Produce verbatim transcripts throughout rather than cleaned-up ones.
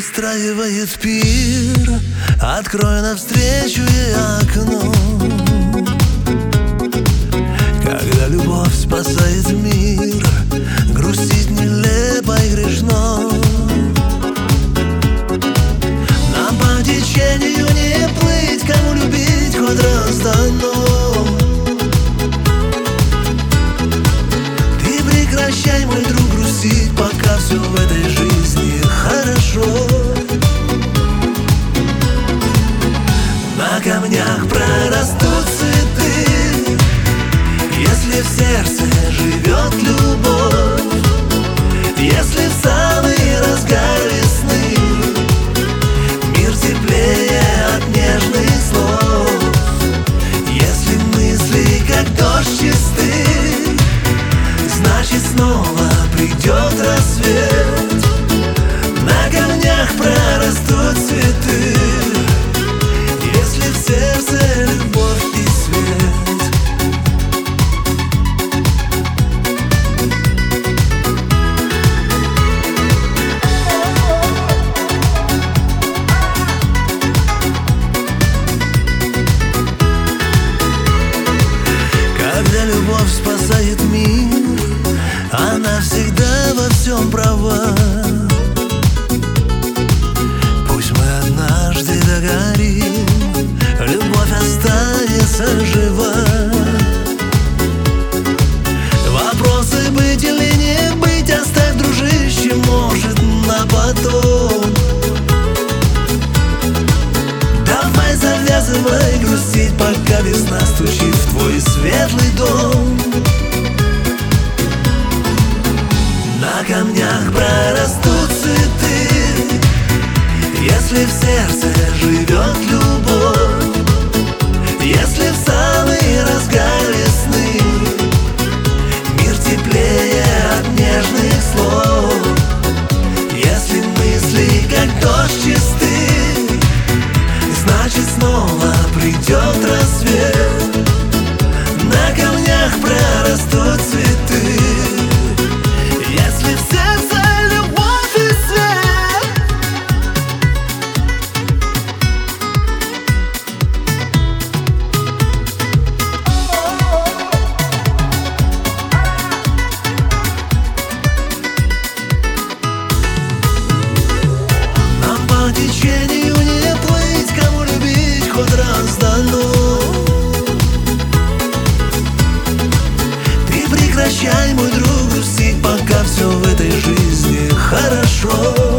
устраивает пир. Открой навстречу ей окно. Когда любовь спасает мир, грустить нелепо и грешно. Нам по течению не плыть, кому любить хоть раз дано. Ты прекращай, мой друг, грустить, пока все в этой жизни хорошо. На камнях прорастут цветы, если в сердце живет любовь. Если в самый разгар весны мир теплее от нежных слов. Если мысли как дождь чисты, значит снова придет рассвет. На камнях прорастут цветы, если в сердце любовь и свет. Когда любовь спасает мир, она всегда во всем права. Пусть мы однажды догорим, любовь останется жива. Вопросы быть или не быть оставь, дружище, может, на потом. Давай завязывай грустить, пока весна стучит в твой светлый дом. На камнях прорастут цветы, если в сердце живет любовь. Если в самый разгар весны мир теплее от нежных слов. Если мысли как дождь чисты, значит снова придет рассвет. На камнях прорастут цветы, если в сердце любовь и свет. Нам по течению не плыть, кому любить хоть раз дано. Ты прекращай, мой друг, грустить, пока все в этой жизни хорошо.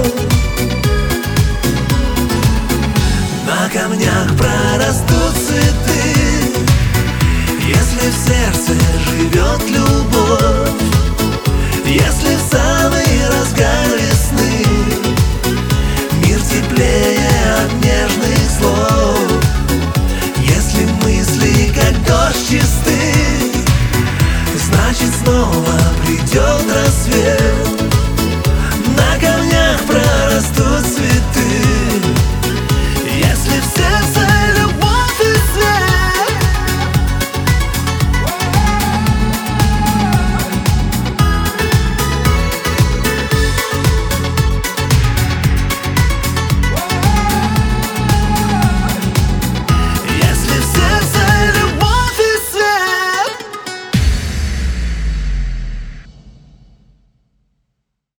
На камнях прорастут цветы, если в сердце живет любовь. Если в самый разгар весны мир теплее от нежных слов. Если мысли как дождь чисты, значит снова придет рассвет.